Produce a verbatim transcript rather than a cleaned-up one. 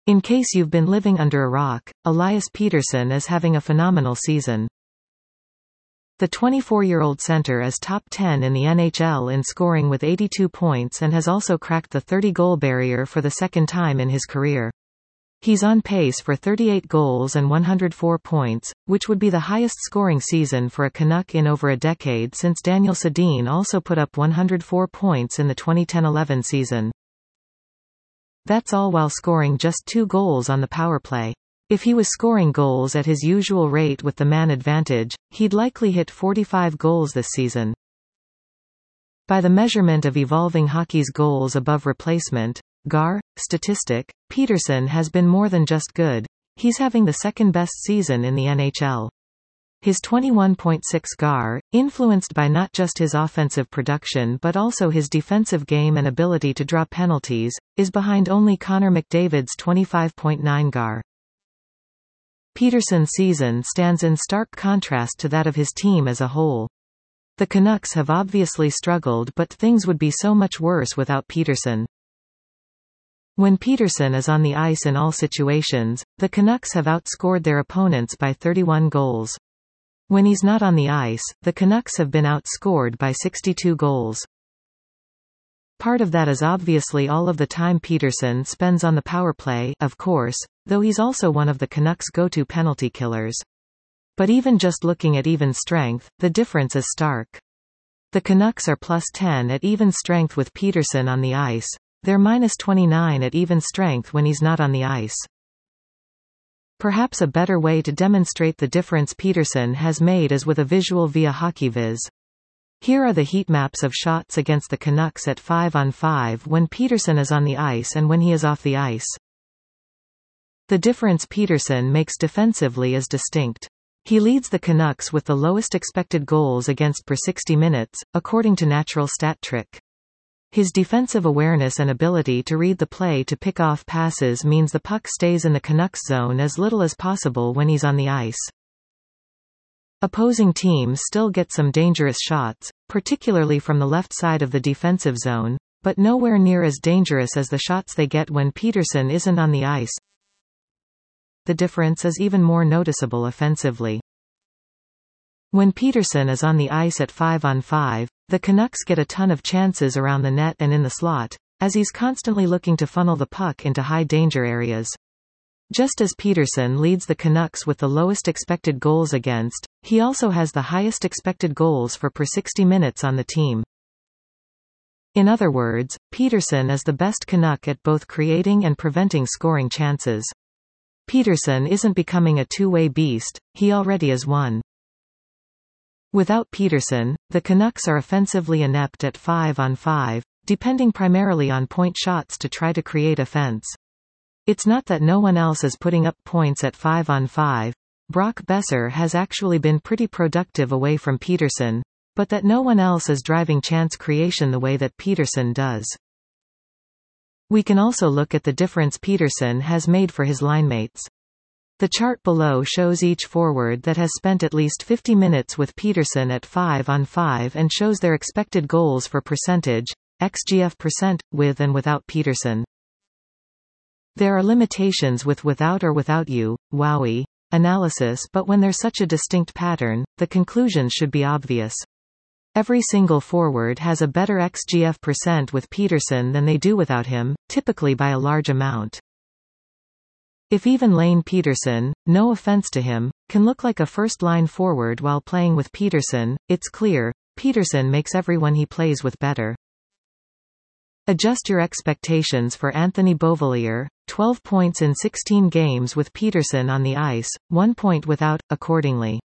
In case you've been living under a rock, Elias Pettersson is having a phenomenal season. The twenty-four-year-old center is top ten in the N H L in scoring with eighty-two points and has also cracked the thirty-goal barrier for the second time in his career. He's on pace for thirty-eight goals and one hundred four points, which would be the highest scoring season for a Canuck in over a decade since Daniel Sedin also put up one hundred four points in the twenty ten eleven season. That's all while scoring just two goals on the power play. If he was scoring goals at his usual rate with the man advantage, he'd likely hit forty-five goals this season. By the measurement of Evolving Hockey's goals above replacement G A R statistic, Pettersson has been more than just good. He's having the second-best season in the N H L. His twenty-one point six G A R, influenced by not just his offensive production but also his defensive game and ability to draw penalties, is behind only Connor McDavid's twenty-five point nine G A R. Pettersson's season stands in stark contrast to that of his team as a whole. The Canucks have obviously struggled, but things would be so much worse without Pettersson. When Pettersson is on the ice in all situations, the Canucks have outscored their opponents by thirty-one goals. When he's not on the ice, the Canucks have been outscored by sixty-two goals. Part of that is obviously all of the time Pettersson spends on the power play, of course, though he's also one of the Canucks' go-to penalty killers. But even just looking at even strength, the difference is stark. The Canucks are plus ten at even strength with Pettersson on the ice. They're minus twenty-nine at even strength when he's not on the ice. Perhaps a better way to demonstrate the difference Pettersson has made is with a visual via HockeyViz. Here are the heat maps of shots against the Canucks at five on five when Pettersson is on the ice and when he is off the ice. The difference Pettersson makes defensively is distinct. He leads the Canucks with the lowest expected goals against per sixty minutes, according to Natural Stat Trick. His defensive awareness and ability to read the play to pick off passes means the puck stays in the Canucks zone as little as possible when he's on the ice. Opposing teams still get some dangerous shots, particularly from the left side of the defensive zone, but nowhere near as dangerous as the shots they get when Pettersson isn't on the ice. The difference is even more noticeable offensively. When Pettersson is on the ice at five on five, the Canucks get a ton of chances around the net and in the slot, as he's constantly looking to funnel the puck into high-danger areas. Just as Pettersson leads the Canucks with the lowest expected goals against, he also has the highest expected goals for per sixty minutes on the team. In other words, Pettersson is the best Canuck at both creating and preventing scoring chances. Pettersson isn't becoming a two-way beast, he already is one. Without Pettersson, the Canucks are offensively inept at five on five, depending primarily on point shots to try to create offense. It's not that no one else is putting up points at five on five. Brock Boeser has actually been pretty productive away from Pettersson, but that no one else is driving chance creation the way that Pettersson does. We can also look at the difference Pettersson has made for his linemates. The chart below shows each forward that has spent at least fifty minutes with Pettersson at five on five and shows their expected goals for percentage, X G F percent, with and without Pettersson. There are limitations with without or without you, wowie, analysis, but when there's such a distinct pattern, the conclusions should be obvious. Every single forward has a better X G F percent with Pettersson than they do without him, typically by a large amount. If even Lane Pettersson, no offense to him, can look like a first-line forward while playing with Pettersson, it's clear, Pettersson makes everyone he plays with better. Adjust your expectations for Anthony Beauvillier, twelve points in sixteen games with Pettersson on the ice, one point without, accordingly.